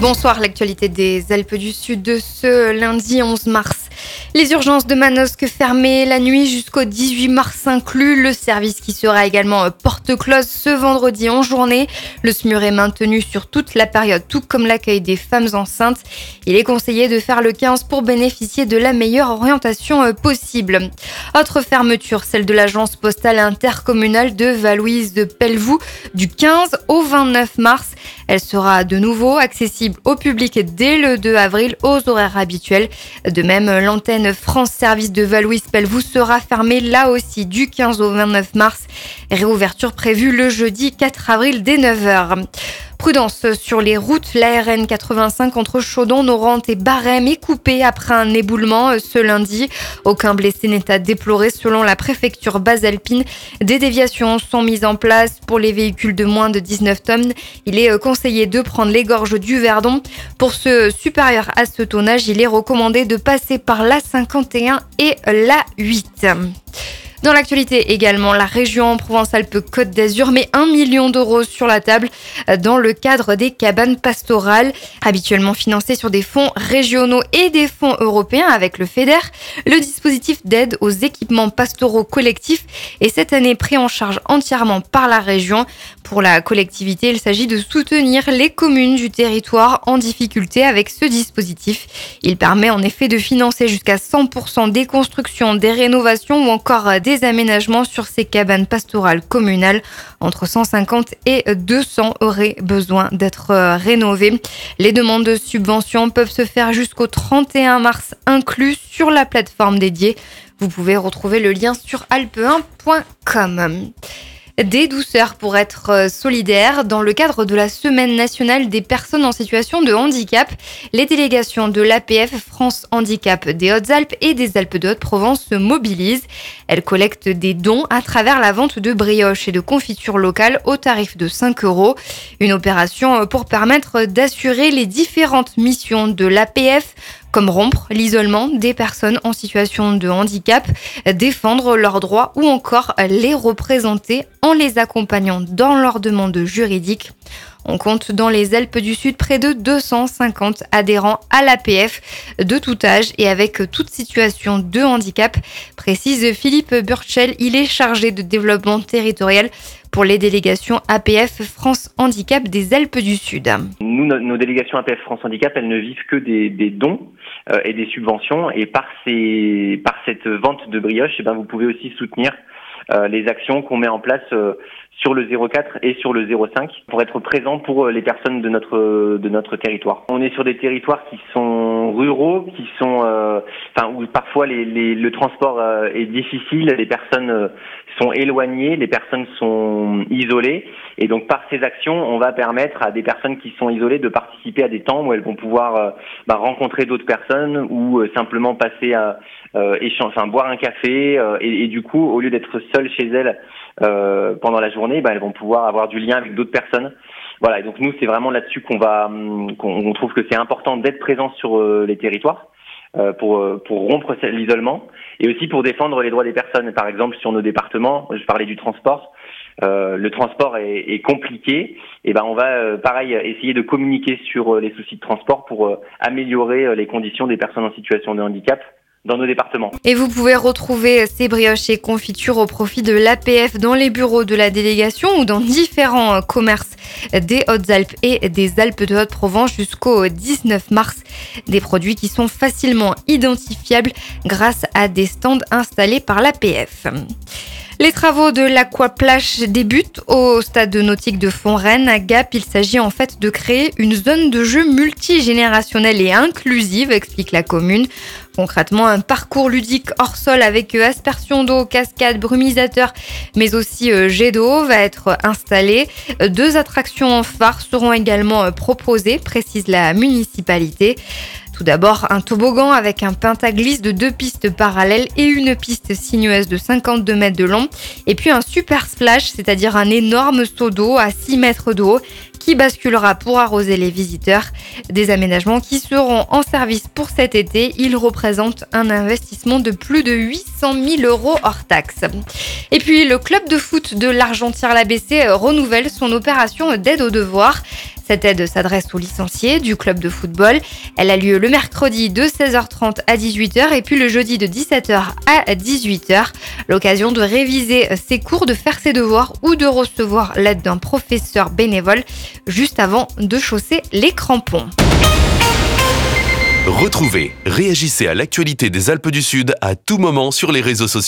Bonsoir, l'actualité des Alpes du Sud de ce lundi 11 mars. Les urgences de Manosque fermées la nuit jusqu'au 18 mars inclus. Le service qui sera également porte close ce vendredi en journée. Le SMUR est maintenu sur toute la période, tout comme l'accueil des femmes enceintes. Il est conseillé de faire le 15 pour bénéficier de la meilleure orientation possible. Autre fermeture, celle de l'agence postale intercommunale de Vallouise de Pelvoux du 15 au 29 mars. Elle sera de nouveau accessible au public dès le 2 avril aux horaires habituels. De même, l'antenne France Service de Vallouise-Pelvoux sera fermée là aussi du 15 au 29 mars. Réouverture prévue le jeudi 4 avril dès 9h. Prudence sur les routes, la RN 85 entre Chaudon, Norante et Barème est coupée après un éboulement ce lundi. Aucun blessé n'est à déplorer selon la préfecture basse-alpine. Des déviations sont mises en place pour les véhicules de moins de 19 tonnes. Il est conseillé de prendre les gorges du Verdon. Pour ceux supérieurs à ce tonnage, il est recommandé de passer par la 51 et la 8. Dans l'actualité également, la région Provence-Alpes-Côte d'Azur met 1 million d'euros sur la table dans le cadre des cabanes pastorales. Habituellement financées sur des fonds régionaux et des fonds européens avec le FEDER, le dispositif d'aide aux équipements pastoraux collectifs est cette année pris en charge entièrement par la région. Pour la collectivité, il s'agit de soutenir les communes du territoire en difficulté avec ce dispositif. Il permet en effet de financer jusqu'à 100% des constructions, des rénovations ou encore des aménagements sur ces cabanes pastorales communales. Entre 150 et 200 auraient besoin d'être rénovées. Les demandes de subventions peuvent se faire jusqu'au 31 mars inclus sur la plateforme dédiée. Vous pouvez retrouver le lien sur alpe1.com. Des douceurs pour être solidaires. Dans le cadre de la Semaine nationale des personnes en situation de handicap, les délégations de l'APF France Handicap des Hautes-Alpes et des Alpes de Haute-Provence se mobilisent. Elles collectent des dons à travers la vente de brioches et de confitures locales au tarif de 5 €. Une opération pour permettre d'assurer les différentes missions de l'APF, comme rompre l'isolement des personnes en situation de handicap, défendre leurs droits ou encore les représenter en les accompagnant dans leurs demandes juridiques. On compte dans les Alpes du Sud près de 250 adhérents à l'APF de tout âge et avec toute situation de handicap, précise Philippe Burchel. Il est chargé de développement territorial pour les délégations APF France Handicap des Alpes du Sud. Nous, nos délégations APF France Handicap, elles ne vivent que des dons et des subventions. Et par cette vente de brioches, vous pouvez aussi soutenir les actions qu'on met en place sur le 04 et sur le 05 pour être présent pour les personnes de notre territoire. On est sur des territoires qui sont ruraux, qui sont où parfois le transport est difficile, les personnes sont éloignées, les personnes sont isolées, et donc par ces actions, on va permettre à des personnes qui sont isolées de participer à des temps où elles vont pouvoir rencontrer d'autres personnes ou simplement passer à boire un café, et du coup, au lieu d'être seules chez elles pendant la journée, elles vont pouvoir avoir du lien avec d'autres personnes. Voilà, et donc nous, c'est vraiment là-dessus qu'on trouve que c'est important d'être présent sur les territoires pour rompre l'isolement et aussi pour défendre les droits des personnes. Par exemple, sur nos départements, je parlais du transport. Le transport est compliqué, et on va pareil essayer de communiquer sur les soucis de transport pour améliorer les conditions des personnes en situation de handicap dans nos départements. Et vous pouvez retrouver ces brioches et confitures au profit de l'APF dans les bureaux de la délégation ou dans différents commerces des Hautes-Alpes et des Alpes de Haute-Provence jusqu'au 19 mars. Des produits qui sont facilement identifiables grâce à des stands installés par l'APF. Les travaux de l'Aquaplage débutent au stade nautique de Font-Rennes à Gap. Il s'agit en fait de créer une zone de jeu multigénérationnelle et inclusive, explique la commune. Concrètement, un parcours ludique hors sol avec aspersion d'eau, cascade, brumisateur, mais aussi jet d'eau va être installé. 2 attractions phares seront également proposées, précise la municipalité. Tout d'abord, un toboggan avec un pentaglisse de 2 pistes parallèles et une piste sinueuse de 52 mètres de long. Et puis un super splash, c'est-à-dire un énorme seau d'eau à 6 mètres d'eau qui basculera pour arroser les visiteurs. Des aménagements qui seront en service pour cet été. Ils représentent un investissement de plus de 800 000 € hors taxes. Et puis, le club de foot de l'Argentière-l'ABC renouvelle son opération d'aide aux devoirs. Cette aide s'adresse aux licenciés du club de football. Elle a lieu le mercredi de 16h30 à 18h et puis le jeudi de 17h à 18h. L'occasion de réviser ses cours, de faire ses devoirs ou de recevoir l'aide d'un professeur bénévole juste avant de chausser les crampons. Retrouvez, réagissez à l'actualité des Alpes du Sud à tout moment sur les réseaux sociaux.